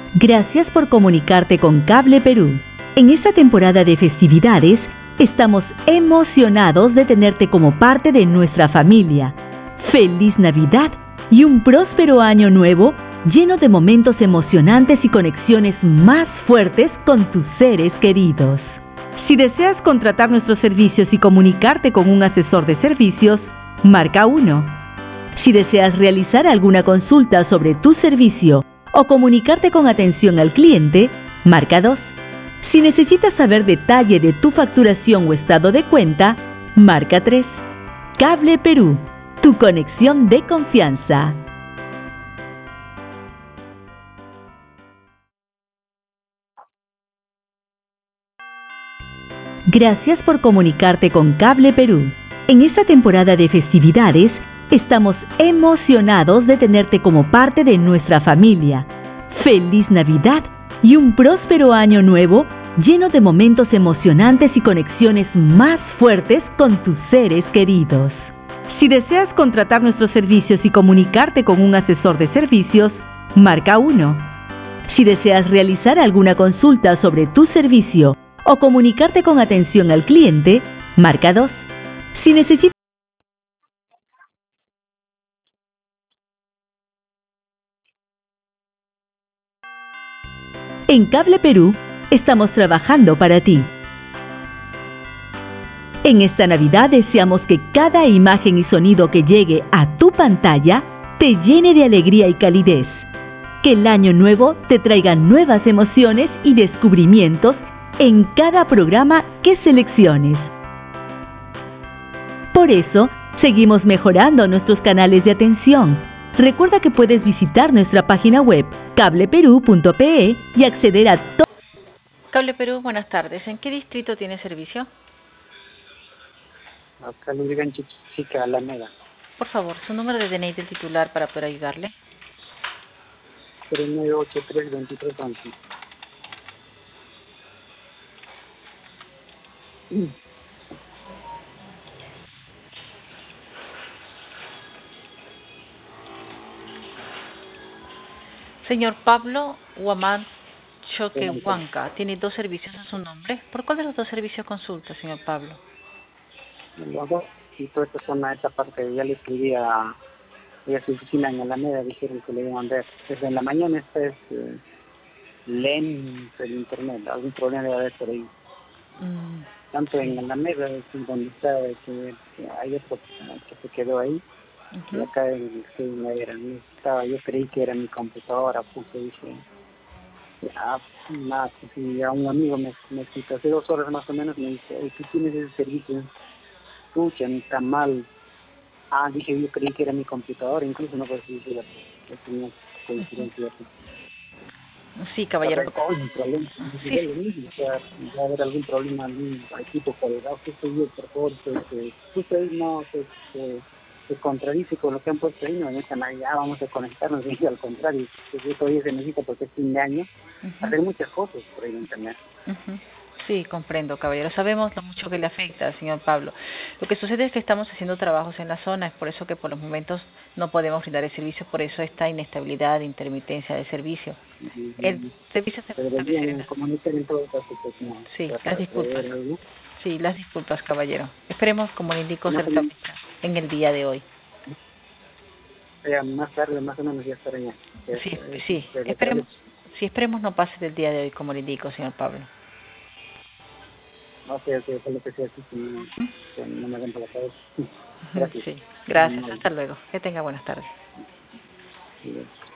Gracias por comunicarte con Cable Perú. En esta temporada de festividades, estamos emocionados de tenerte como parte de nuestra familia. ¡Feliz Navidad y un próspero año nuevo lleno de momentos emocionantes y conexiones más fuertes con tus seres queridos! Si deseas contratar nuestros servicios y comunicarte con un asesor de servicios, marca 1. Si deseas realizar alguna consulta sobre tu servicio o comunicarte con atención al cliente, marca 2. Si necesitas saber detalle de tu facturación o estado de cuenta, marca 3. Cable Perú, tu conexión de confianza. Gracias por comunicarte con Cable Perú. En esta temporada de festividades, estamos emocionados de tenerte como parte de nuestra familia. ¡Feliz Navidad y un próspero año nuevo lleno de momentos emocionantes y conexiones más fuertes con tus seres queridos! Si deseas contratar nuestros servicios y comunicarte con un asesor de servicios, marca 1. Si deseas realizar alguna consulta sobre tu servicio o comunicarte con atención al cliente, marca 2. Si necesitas En Cable Perú, estamos trabajando para ti. En esta Navidad deseamos que cada imagen y sonido que llegue a tu pantalla te llene de alegría y calidez. Que el año nuevo te traiga nuevas emociones y descubrimientos en cada programa que selecciones. Por eso, seguimos mejorando nuestros canales de atención. Recuerda que puedes visitar nuestra página web cableperú.pe y acceder a todo. Cable Perú, buenas tardes. ¿En qué distrito tiene servicio? Acá lo digan Chica Alameda. Por favor, su número de DNI del titular para poder ayudarle. 3983-2311. Señor Pablo Huamán Choquehuanca, tiene 2 servicios a su nombre. ¿Por cuál de los 2 servicios consulta, señor Pablo? Los dos, y toda esta zona, esta parte, ya le escribí a su oficina en Alameda, dijeron que le iban a mandar. Desde la mañana esta es lento el internet, algún problema debe haber por ahí. Tanto en Alameda, donde está, que hay otro que se quedó ahí, y acá en no era, no estaba, yo creí que era mi computadora, puse, dije, nada, pues, y a un amigo me citó hace 2 horas más o menos, me dice, oye, tú tienes ese servicio, escucha, no está mal. Dije, yo creí que era mi computadora, incluso no puedo decir que tenía coincidencia. Sí, caballero. Un problema, sí. Va a haber algún problema, algún equipo colgado, que soy yo, por favor, justo ahí no se contradice con lo que han puesto ahí, no metan ahí, vamos a conectarnos, y al contrario, que todavía se necesita porque es fin de año, hacer muchas cosas por ahí en internet. Sí, comprendo, caballero. Sabemos lo mucho que le afecta, señor Pablo. Lo que sucede es que estamos haciendo trabajos en la zona, es por eso que por los momentos no podemos brindar el servicio, por eso esta inestabilidad, intermitencia de servicio. El servicio se deberían comunicar en todo caso, pues, no. Sí, las disculpas. Sí, las disculpas, caballero. Esperemos, como le indico, ser en el día de hoy. Más tarde, más o menos, ya estaré ya. Sí, esperemos no pase del día de hoy, como le indico, señor Pablo. Ok, por lo que sea, así que no me den por la cabeza. Gracias. Sí, gracias, hasta luego. Que tenga buenas tardes. Sí.